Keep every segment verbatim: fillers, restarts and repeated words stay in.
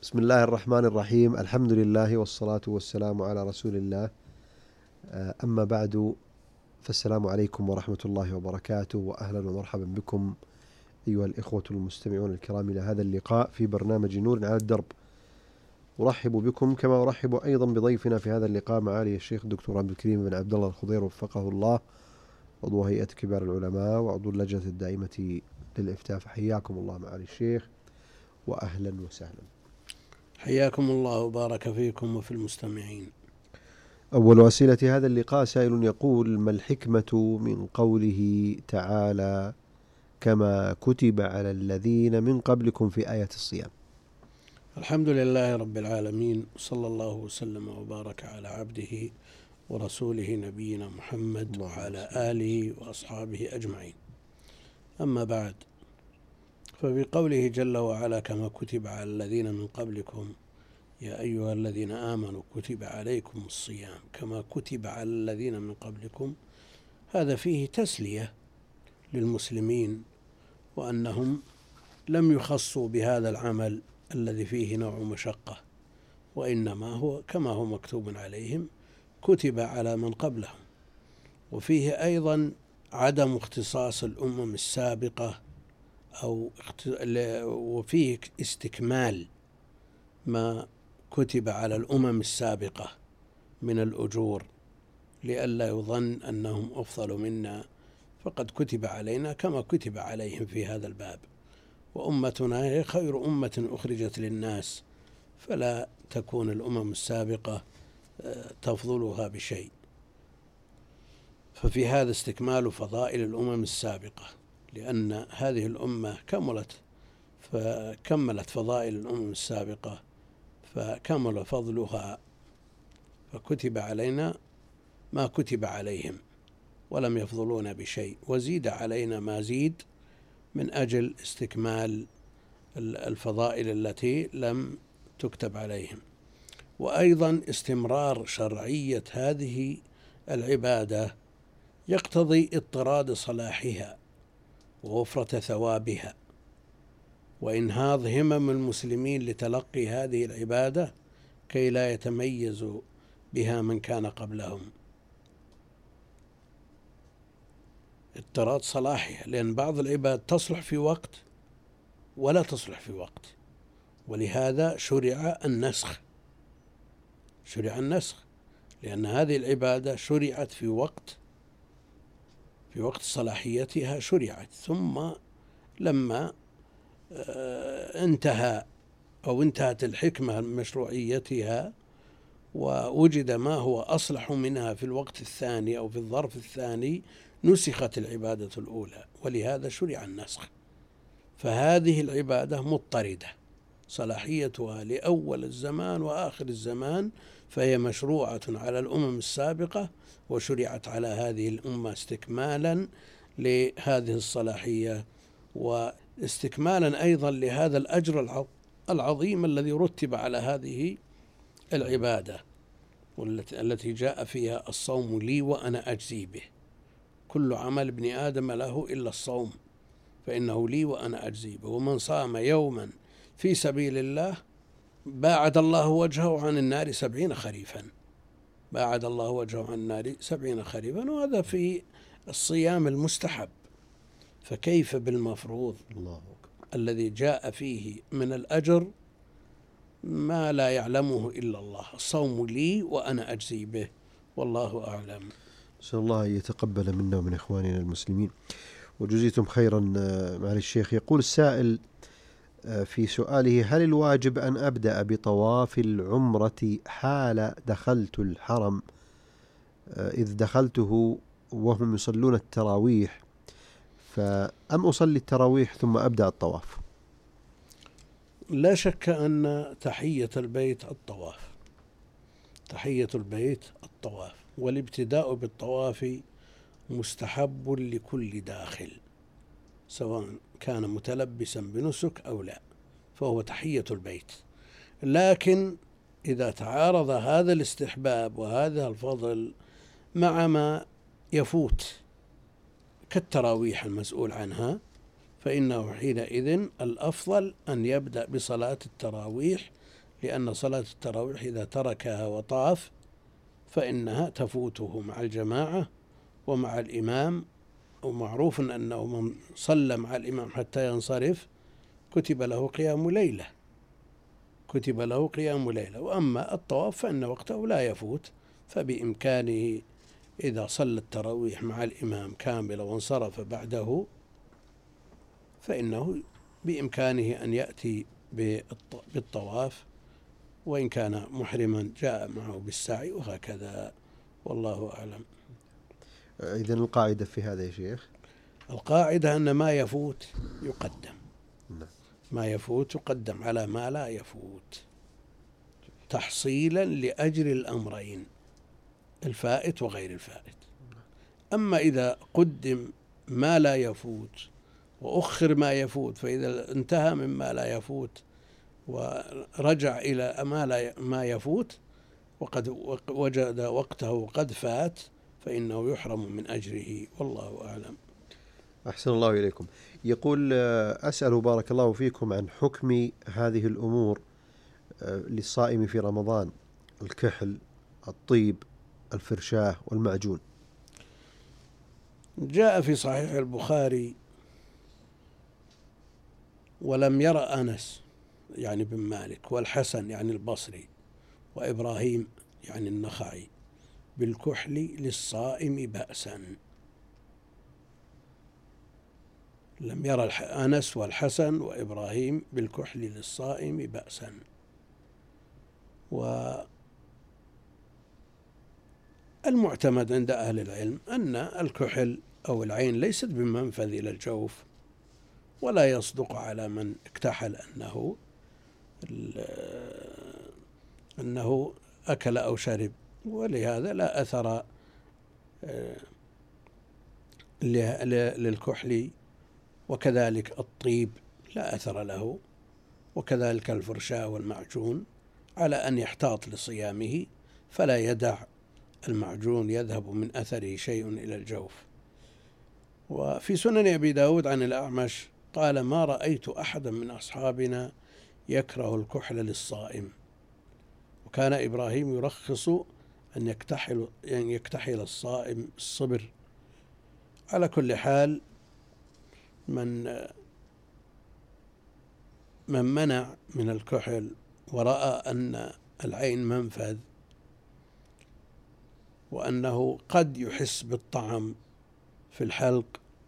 بسم الله الرحمن الرحيم. الحمد لله والصلاة والسلام على رسول الله. أما بعد، فالسلام عليكم ورحمة الله وبركاته، وأهلا ومرحبا بكم أيها الإخوة المستمعون الكرام إلى هذا اللقاء في برنامج نور على الدرب. أرحب بكم كما أرحب أيضا بضيفنا في هذا اللقاء معالي الشيخ الدكتور عبد الكريم بن عبد الله الخضير وفقه الله، عضو هيئة كبار العلماء وعضو اللجنة الدائمة للإفتاء. حياكم الله معالي الشيخ وأهلا وسهلا. حياكم الله وبارك فيكم وفي المستمعين. أول أسئلة هذا اللقاء سائل يقول: ما الحكمة من قوله تعالى كما كتب على الذين من قبلكم في آية الصيام؟ الحمد لله رب العالمين، صلى الله وسلم وبارك على عبده ورسوله نبينا محمد وعلى آله وأصحابه أجمعين. أما بعد، ففي قوله جل وعلا كما كتب على الذين من قبلكم يا أيها الذين آمنوا كتب عليكم الصيام كما كتب على الذين من قبلكم، هذا فيه تسلية للمسلمين وأنهم لم يخصوا بهذا العمل الذي فيه نوع مشقة، وإنما هو كما هو مكتوب عليهم كتب على من قبلهم. وفيه أيضا عدم اختصاص الأمم السابقة، أو وفيه استكمال ما كتب على الأمم السابقة من الأجور، لئلا يظن أنهم أفضل منا، فقد كتب علينا كما كتب عليهم في هذا الباب. وأمتنا هي خير أمة أخرجت للناس، فلا تكون الأمم السابقة تفضلها بشيء. ففي هذا استكمال فضائل الأمم السابقة، لأن هذه الأمة كملت فكملت فضائل الأمم السابقة فكمل فضلها، فكتب علينا ما كتب عليهم ولم يفضلون بشيء، وزيد علينا ما زيد من أجل استكمال الفضائل التي لم تكتب عليهم. وأيضا استمرار شرعية هذه العبادة يقتضي اضطراد صلاحها ووفرة ثوابها وإنهاض همم المسلمين لتلقي هذه العبادة كي لا يتميزوا بها من كان قبلهم. اضطراد صلاحها، لأن بعض العباد تصلح في وقت ولا تصلح في وقت، ولهذا شرع النسخ شرع النسخ لأن هذه العبادة شرعت في وقت في وقت صلاحيتها شرعت، ثم لما انتهى أو انتهت الحكمة من مشروعيتها ووجد ما هو أصلح منها في الوقت الثاني أو في الظرف الثاني نسخت العبادة الأولى، ولهذا شرع النسخ. فهذه العبادة مضطردة صلاحيتها لأول الزمان وآخر الزمان، فهي مشروعة على الأمم السابقة وشرعت على هذه الأمة استكمالا لهذه الصلاحية، واستكمالا أيضا لهذا الأجر العظيم الذي رتب على هذه العبادة، والتي جاء فيها الصوم لي وأنا أجزي به. كل عمل ابن آدم له إلا الصوم فإنه لي وأنا أجزي به. ومن صام يوما في سبيل الله باعد الله وجهه عن النار سبعين خريفا باعد الله وجهه عن النار سبعين خريفا وهذا في الصيام المستحب، فكيف بالمفروض الله الذي جاء فيه من الأجر ما لا يعلمه إلا الله. الصوم لي وأنا أجزي به، والله أعلم. نسأل الله أن يتقبل منا ومن إخواننا المسلمين، وجزيتم خيرا. معالي الشيخ، يقول السائل في سؤاله: هل الواجب أن أبدأ بطواف العمرة حال دخلت الحرم إذ دخلته وهم يصلون التراويح، فأم أصلي التراويح ثم أبدأ الطواف؟ لا شك أن تحية البيت الطواف تحية البيت الطواف والابتداء بالطواف مستحب لكل داخل، سواء كان متلبسا بنسك أو لا، فهو تحية البيت. لكن إذا تعارض هذا الاستحباب وهذا الفضل مع ما يفوت كالتراويح المسؤول عنها، فإنه حينئذ الأفضل أن يبدأ بصلاة التراويح، لأن صلاة التراويح إذا تركها وطاف فإنها تفوته مع الجماعة ومع الإمام، ومعروف أنه من صلى مع الإمام حتى ينصرف كتب له قيام ليلة كتب له قيام ليلة. وأما الطواف فإن وقته لا يفوت، فبإمكانه إذا صلى التراويح مع الإمام كاملة وانصرف بعده فإنه بإمكانه أن يأتي بالطواف، وإن كان محرما جاء معه بالسعي وهكذا، والله أعلم. إذن القاعدة في هذا يا شيخ؟ القاعدة أن ما يفوت يقدم، نعم. ما يفوت يقدم على ما لا يفوت، تحصيلا لأجر الأمرين، الفائت وغير الفائت. أما إذا قدم ما لا يفوت وأخر ما يفوت، فإذا انتهى مما لا يفوت ورجع إلى ما لا ما يفوت وقد وجد وقته قد فات فإنه يحرم من أجره، والله أعلم. أحسن الله إليكم. يقول أسأل بارك الله فيكم عن حكم هذه الأمور للصائم في رمضان: الكحل، الطيب، الفرشاة، والمعجون. جاء في صحيح البخاري: ولم يرى أنس يعني بن مالك والحسن يعني البصري وإبراهيم يعني النخعي بالكحل للصائم بأسا. لم يرى أنس والحسن وإبراهيم بالكحل للصائم بأسا. والمعتمد عند أهل العلم أن الكحل أو العين ليست بمنفذ إلى الجوف، ولا يصدق على من اكتحل أنه أنه أكل أو شرب، ولهذا لا أثر للكحل، وكذلك الطيب لا أثر له، وكذلك الفرشاة والمعجون، على أن يحتاط لصيامه فلا يدع المعجون يذهب من أثره شيء إلى الجوف. وفي سنن أبي داود عن الأعمش قال: ما رأيت أحدا من أصحابنا يكره الكحل للصائم، وكان إبراهيم يرخص أن يكتحل, أن يكتحل الصائم الصبر. على كل حال، من من منع من الكحل ورأى أن العين منفذ وأنه قد يحس بالطعم في الحلق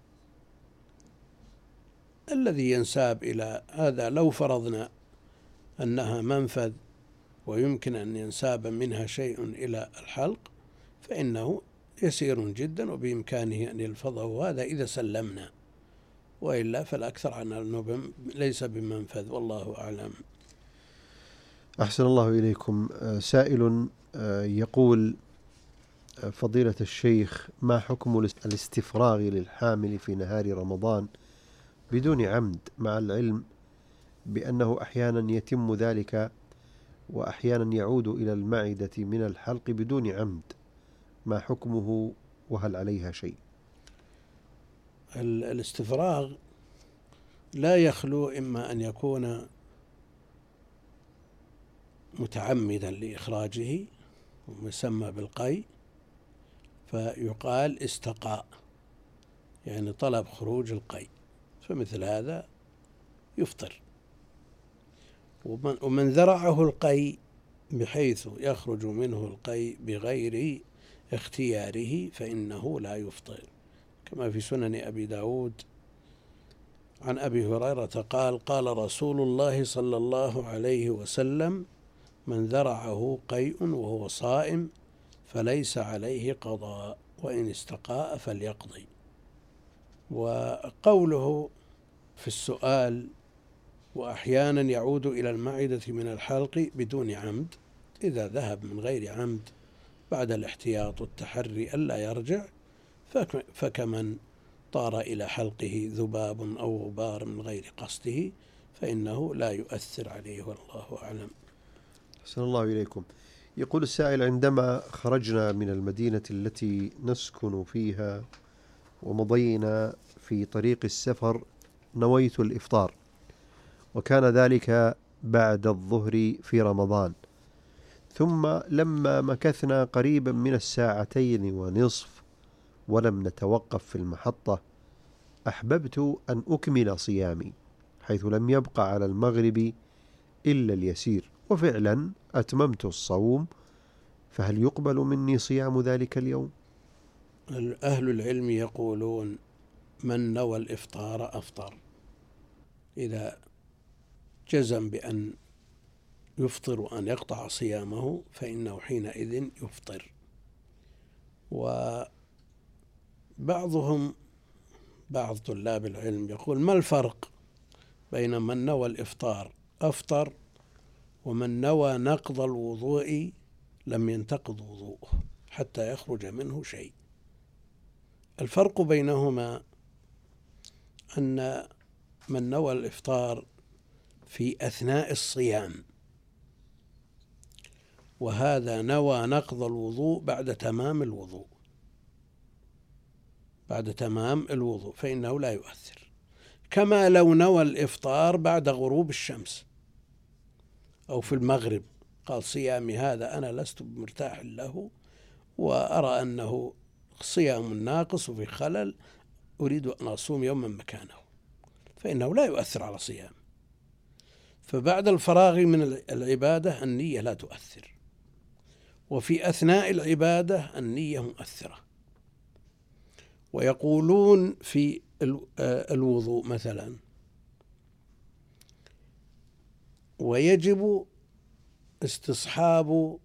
الذي ينساب إلى هذا، لو فرضنا أنها منفذ ويمكن أن ينساب منها شيء إلى الحلق فإنه يسير جدا وبإمكانه أن يلفظه، هذا إذا سلمنا، وإلا فالأكثر عن أنه ليس بمنفذ، والله أعلم. أحسن الله إليكم. سائل يقول: فضيلة الشيخ، ما حكم الاستفراغ للحامل في نهار رمضان بدون عمد، مع العلم بأنه أحيانا يتم ذلك وأحيانا يعود إلى المعدة من الحلق بدون عمد، ما حكمه وهل عليها شيء؟ الاستفراغ لا يخلو إما أن يكون متعمدا لإخراجه ومسمى بالقي فيقال استقاء، يعني طلب خروج القي، فمثل هذا يفطر. ومن, ومن ذرعه القي بحيث يخرج منه القي بغير اختياره فإنه لا يفطر، كما في سنن أبي داود عن أبي هريرة قال: قال رسول الله صلى الله عليه وسلم: من ذرعه قيء وهو صائم فليس عليه قضاء، وإن استقاء فليقضي. وقوله في السؤال: وأحيانا يعود إلى المعدة من الحلق بدون عمد، إذا ذهب من غير عمد بعد الاحتياط والتحري ألا يرجع فكمن طار إلى حلقه ذباب أو غبار من غير قصده فإنه لا يؤثر عليه، والله أعلم. أحسن الله إليكم. يقول السائل: عندما خرجنا من المدينة التي نسكن فيها ومضينا في طريق السفر نويت الإفطار، وكان ذلك بعد الظهر في رمضان، ثم لما مكثنا قريبا من الساعتين ونصف ولم نتوقف في المحطة أحببت أن أكمل صيامي، حيث لم يبقى على المغرب إلا اليسير، وفعلا أتممت الصوم. فهل يقبل مني صيام ذلك اليوم؟ أهل العلم يقولون من نوى الإفطار أفطر، إذا جزم بأن يفطر وأن يقطع صيامه فإنه حينئذ يفطر. وبعضهم بعض طلاب العلم يقول ما الفرق بين من نوى الإفطار أفطر ومن نوى نقض الوضوء لم ينتقض وضوءه حتى يخرج منه شيء؟ الفرق بينهما أن من نوى الإفطار في أثناء الصيام، وهذا نوى نقض الوضوء بعد تمام الوضوء بعد تمام الوضوء فإنه لا يؤثر، كما لو نوى الإفطار بعد غروب الشمس أو في المغرب، قال صيامي هذا أنا لست مرتاح له وأرى أنه صيام ناقص وفي خلل، أريد أن أصوم يوما مكانه، فإنه لا يؤثر على صيام. فبعد الفراغ من العبادة النية لا تؤثر، وفي أثناء العبادة النية مؤثرة. ويقولون في الوضوء مثلا ويجب استصحاب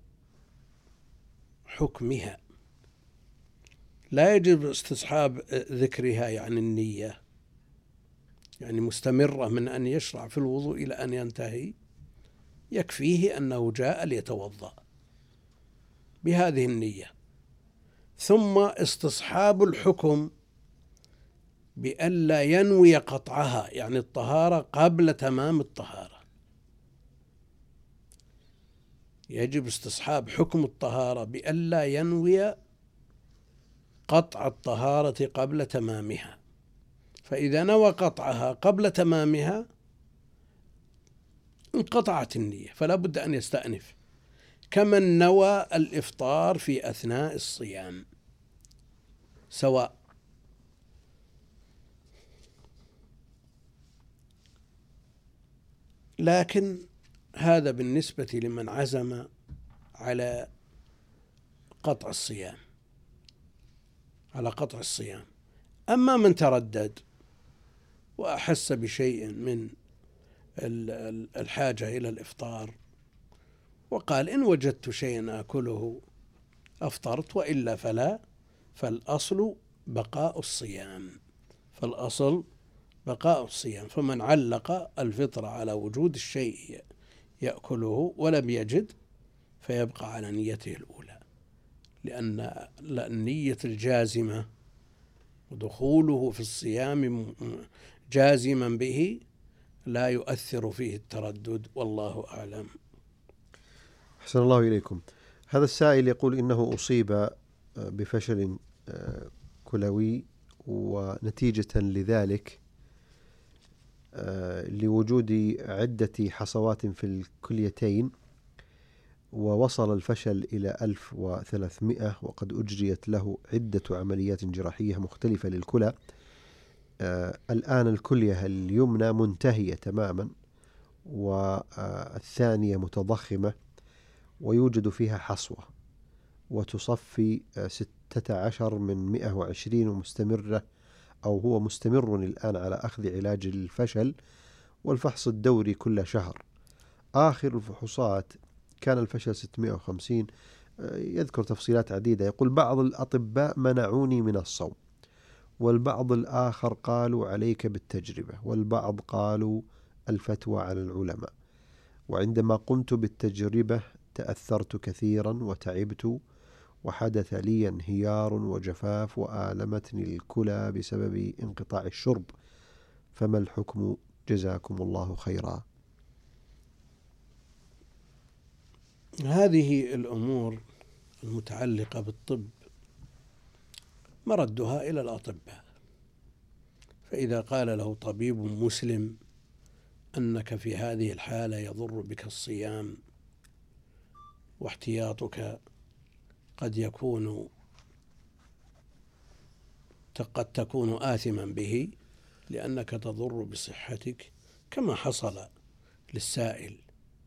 حكمها، لا يجب استصحاب ذكرها، يعني النية يعني مستمرة من أن يشرع في الوضوء إلى أن ينتهي، يكفيه أنه جاء ليتوضأ بهذه النية. ثم استصحاب الحكم بألا ينوي قطعها، يعني الطهارة قبل تمام الطهارة، يجب استصحاب حكم الطهارة بألا ينوي قطع الطهارة قبل تمامها، فإذا نوى قطعها قبل تمامها انقطعت النية، فلا بد أن يستأنف، كمن نوى الإفطار في أثناء الصيام سواء. لكن هذا بالنسبة لمن عزم على قطع الصيام على قطع الصيام أما من تردد وأحس بشيء من الحاجة إلى الإفطار وقال إن وجدت شيئا آكله أفطرت وإلا فلا، فالأصل بقاء الصيام فالأصل بقاء الصيام فمن علق الفطر على وجود الشيء يأكله ولم يجد فيبقى على نيته الأولى، لأن النية الجازمة ودخوله في الصيام جازما به لا يؤثر فيه التردد، والله أعلم. أحسن الله إليكم. هذا السائل يقول إنه أصيب بفشل كلوي، ونتيجة لذلك لوجود عدة حصوات في الكليتين، ووصل الفشل إلى ألف وثلاثمائة، وقد أجريت له عدة عمليات جراحية مختلفة للكلى. الآن الكلية اليمنى منتهية تماما، والثانية متضخمة ويوجد فيها حصوة، وتصفي ستة عشر من مئة وعشرين ومستمرة، أو هو مستمر الآن على أخذ علاج الفشل والفحص الدوري كل شهر. آخر الفحوصات كان الفشل ستمائة وخمسين. يذكر تفصيلات عديدة، يقول بعض الأطباء منعوني من الصوم، والبعض الآخر قالوا عليك بالتجربة، والبعض قالوا الفتوى على العلماء، وعندما قمت بالتجربة تأثرت كثيرا وتعبت، وحدث لي انهيار وجفاف، وآلمتني الكلى بسبب انقطاع الشرب، فما الحكم جزاكم الله خيرا؟ هذه الأمور المتعلقة بالطب مردها إلى الأطباء، فإذا قال له طبيب مسلم أنك في هذه الحالة يضر بك الصيام واحتياطك قد يكون قد تكون آثما به لأنك تضر بصحتك كما حصل للسائل،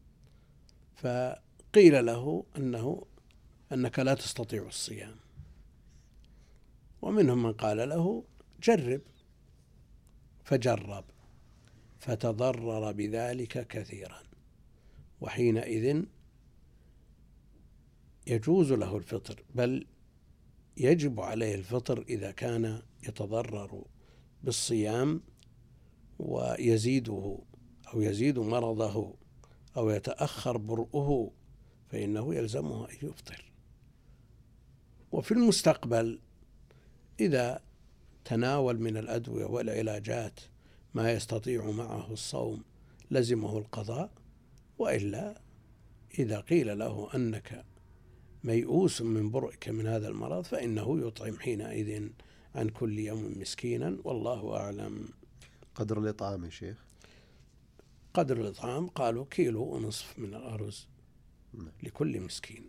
فقيل له أنه أنك لا تستطيع الصيام، ومنهم من قال له جرب، فجرب فتضرر بذلك كثيرا، وحينئذ يجوز له الفطر، بل يجب عليه الفطر إذا كان يتضرر بالصيام ويزيده أو يزيد مرضه أو يتأخر برؤه، فإنه يلزمه أن يفطر. وفي المستقبل إذا تناول من الأدوية والعلاجات ما يستطيع معه الصوم لزمه القضاء، وإلا إذا قيل له أنك ميؤوس من برئك من هذا المرض فإنه يطعم حينئذ عن كل يوم مسكينا، والله أعلم. قدر الإطعام يا شيخ؟ قدر الإطعام قالوا كيلو ونصف من الأرز لكل مسكين،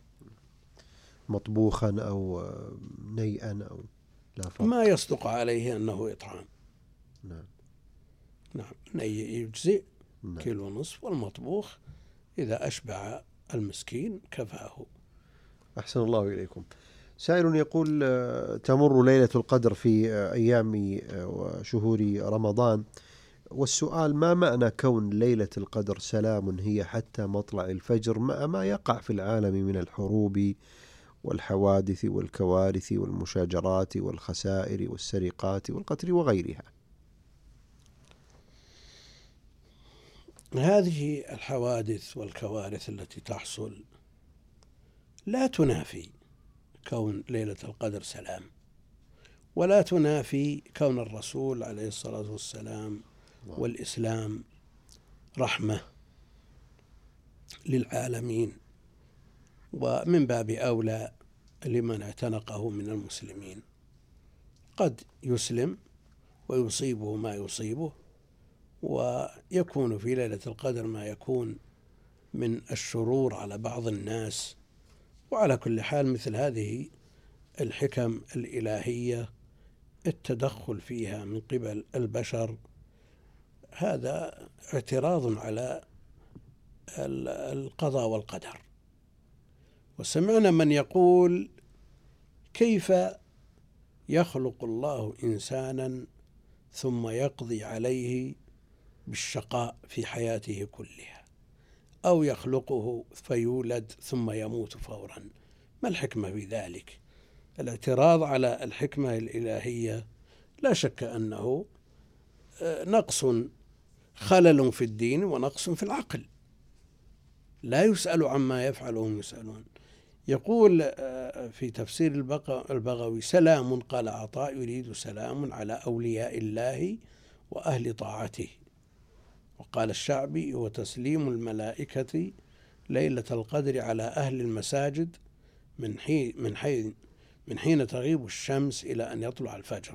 مطبوخا أو نيئا أو لا فرق؟ ما يصدق عليه أنه إطعام. نعم نعم، ني يجزئ نعم. كيلو ونصف، والمطبوخ إذا أشبع المسكين كفاه. أحسن الله إليكم. سائل يقول تمر ليلة القدر في أيام وشهور رمضان، والسؤال ما معنى كون ليلة القدر سلام هي حتى مطلع الفجر مع ما يقع في العالم من الحروب والحوادث والكوارث والمشاجرات والخسائر والسرقات والقتل وغيرها؟ هذه الحوادث والكوارث التي تحصل لا تنافي كون ليلة القدر سلام، ولا تنافي كون الرسول عليه الصلاة والسلام والإسلام رحمة للعالمين، ومن باب أولى لمن اعتنقه من المسلمين. قد يسلم ويصيبه ما يصيبه، ويكون في ليلة القدر ما يكون من الشرور على بعض الناس. وعلى كل حال مثل هذه الحكم الإلهية التدخل فيها من قبل البشر هذا اعتراض على القضاء والقدر. وسمعنا من يقول كيف يخلق الله إنسانا ثم يقضي عليه بالشقاء في حياته كلها، أو يخلقه فيولد ثم يموت فورا؟ ما الحكمة في ذلك؟ الاعتراض على الحكمة الإلهية لا شك أنه نقص، خلل في الدين ونقص في العقل، لا يسأل عما يفعل وهم يسألون. يقول في تفسير البغوي سلام، قال عطاء يريد سلام على أولياء الله وأهل طاعته. وقال الشعبي هو تسليم الملائكة ليلة القدر على أهل المساجد من حين من حين من حين تغيب الشمس إلى أن يطلع الفجر.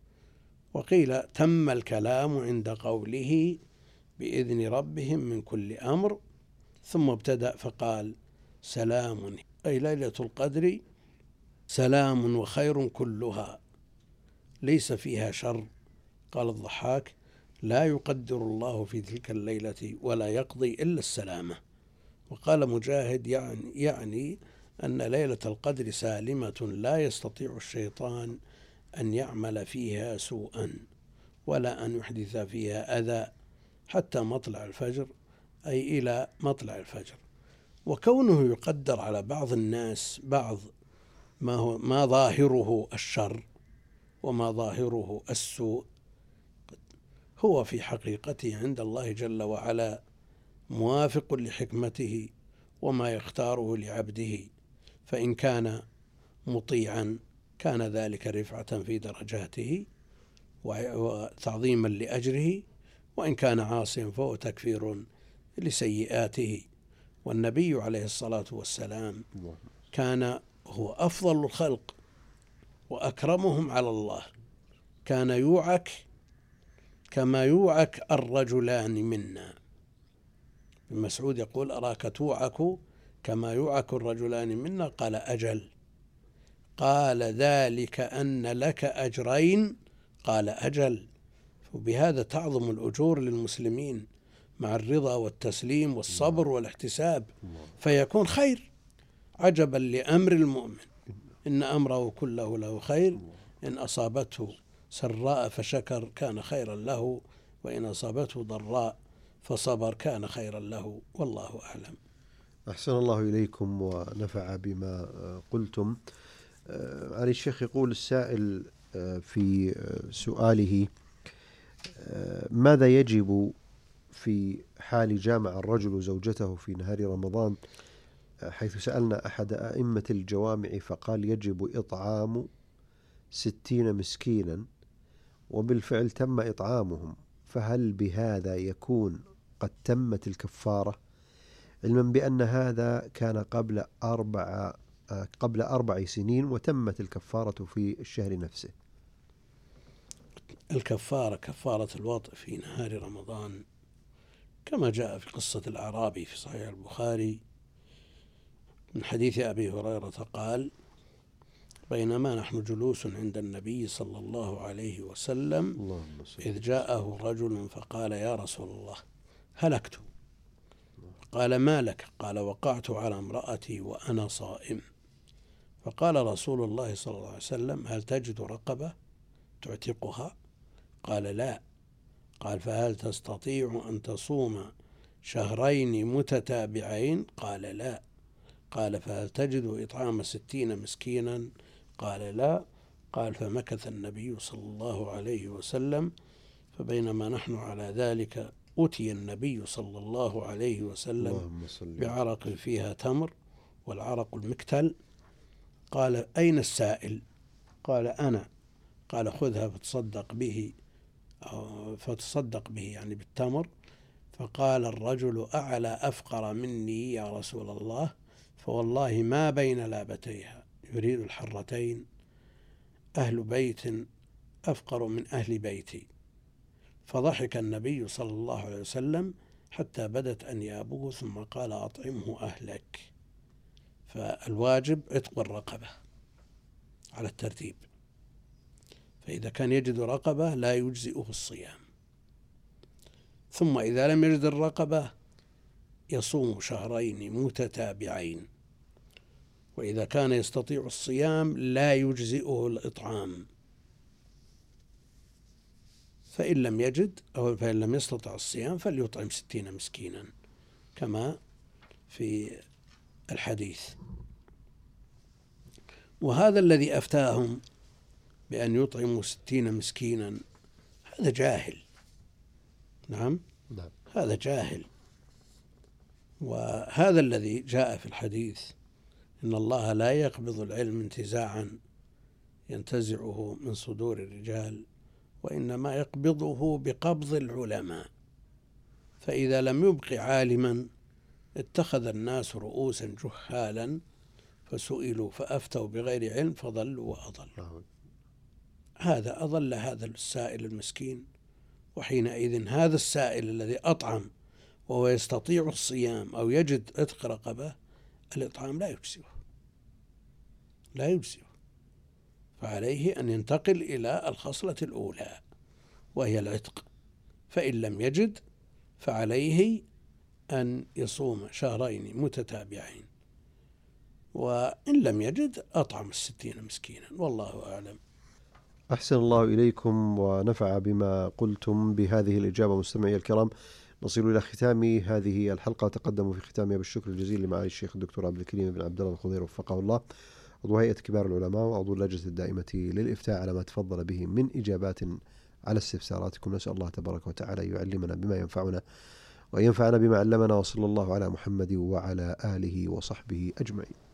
وقيل تم الكلام عند قوله بإذن ربهم من كل أمر، ثم ابتدأ فقال سلام، أي ليلة القدر سلام وخير كلها ليس فيها شر. قال الضحاك لا يقدر الله في تلك الليلة ولا يقضي إلا السلامة. وقال مجاهد يعني, يعني أن ليلة القدر سالمة لا يستطيع الشيطان أن يعمل فيها سوءا ولا أن يحدث فيها أذى حتى مطلع الفجر، أي إلى مطلع الفجر. وكونه يقدر على بعض الناس بعض ما هو ما ظاهره الشر وما ظاهره السوء هو في حقيقته عند الله جل وعلا موافق لحكمته وما يختاره لعبده، فإن كان مطيعا كان ذلك رفعة في درجاته وتعظيما لأجره، وإن كان عاصيا فهو تكفير لسيئاته. والنبي عليه الصلاة والسلام كان هو أفضل الخلق وأكرمهم على الله، كان يوعك كما يوعك الرجلان منا. ابن مسعود يقول أراك توعك كما يوعك الرجلان منا، قال أجل. قال ذلك أن لك أجرين، قال أجل. وبهذا تعظم الأجور للمسلمين مع الرضا والتسليم والصبر والاحتساب، فيكون خير. عجبا لأمر المؤمن، إن أمره كله له خير، إن أصابته سراء فشكر كان خيرا له، وإن أصابته ضراء فصبر كان خيرا له، والله أعلم. أحسن الله إليكم ونفع بما قلتم. علي الشيخ يقول السائل في سؤاله: ماذا يجب في حال جامع الرجل زوجته في نهار رمضان، حيث سألنا أحد أئمة الجوامع فقال يجب إطعام ستين مسكينا، وبالفعل تم إطعامهم، فهل بهذا يكون قد تمت الكفارة، علما بأن هذا كان قبل أربع قبل أربع سنين وتمت الكفارة في الشهر نفسه؟ الكفارة كفارة الوطء في نهار رمضان كما جاء في قصة الأعرابي في صحيح البخاري من حديث أبي هريرة قال: بينما نحن جلوس عند النبي صلى الله عليه وسلم إذ جاءه رجل فقال: يا رسول الله هلكت. قال: ما لك؟ قال: وقعت على امرأتي وأنا صائم. فقال رسول الله صلى الله عليه وسلم: هل تجد رقبة تعتقها؟ قال: لا. قال: فهل تستطيع أن تصوم شهرين متتابعين؟ قال: لا. قال: فهل تجد إطعام ستين مسكينا؟ قال: لا. قال: فمكث النبي صلى الله عليه وسلم، فبينما نحن على ذلك أتي النبي صلى الله عليه وسلم بعرق فيها تمر، والعرق المكتل. قال: أين السائل؟ قال: أنا. قال: خذها فتصدق به، فتصدق به يعني بالتمر. فقال الرجل: أعلى أفقر مني يا رسول الله، فوالله ما بين لابتيها، يريد الحرتين، أهل بيت أفقر من أهل بيتي. فضحك النبي صلى الله عليه وسلم حتى بدت أنيابه، ثم قال: أطعمه أهلك. فالواجب عتق الرقبة على الترتيب، فإذا كان يجد رقبة لا يجزئه الصيام، ثم إذا لم يجد الرقبة يصوم شهرين متتابعين، وإذا كان يستطيع الصيام لا يجزئه الإطعام، فإن لم يجد أو فإن لم يستطع الصيام فليطعم ستين مسكينا كما في الحديث. وهذا الذي أفتاهم بأن يطعموا ستين مسكينا هذا جاهل. نعم، نعم. هذا جاهل. وهذا الذي جاء في الحديث: إن الله لا يقبض العلم انتزاعا ينتزعه من صدور الرجال، وإنما يقبضه بقبض العلماء، فإذا لم يبق عالما اتخذ الناس رؤوسا جهالا فسئلوا فأفتوا بغير علم فضلوا وأضلوا. هذا أضل هذا السائل المسكين، وحينئذ هذا السائل الذي أطعم وهو يستطيع الصيام أو يجد عتق رقبة، الإطعام لا يجزئه لا يجزئه فعليه أن ينتقل إلى الخصلة الأولى وهي العتق، فإن لم يجد فعليه أن يصوم شهرين متتابعين، وإن لم يجد أطعم الستين مسكينا، والله أعلم. أحسن الله إليكم ونفع بما قلتم بهذه الإجابة. مستمعي الكرام، نصل إلى ختام هذه الحلقة، تقدموا في ختامها بالشكر الجزيل لمعالي الشيخ الدكتور عبد الكريم بن عبد الله الخضير وفقه الله، عضو هيئة كبار العلماء وعضو اللجنة الدائمة للإفتاء، على ما تفضل به من إجابات على استفساراتكم. نسأل الله تبارك وتعالى يعلمنا بما ينفعنا وينفعنا بما علمنا، وصلى الله على محمد وعلى آله وصحبه أجمعين.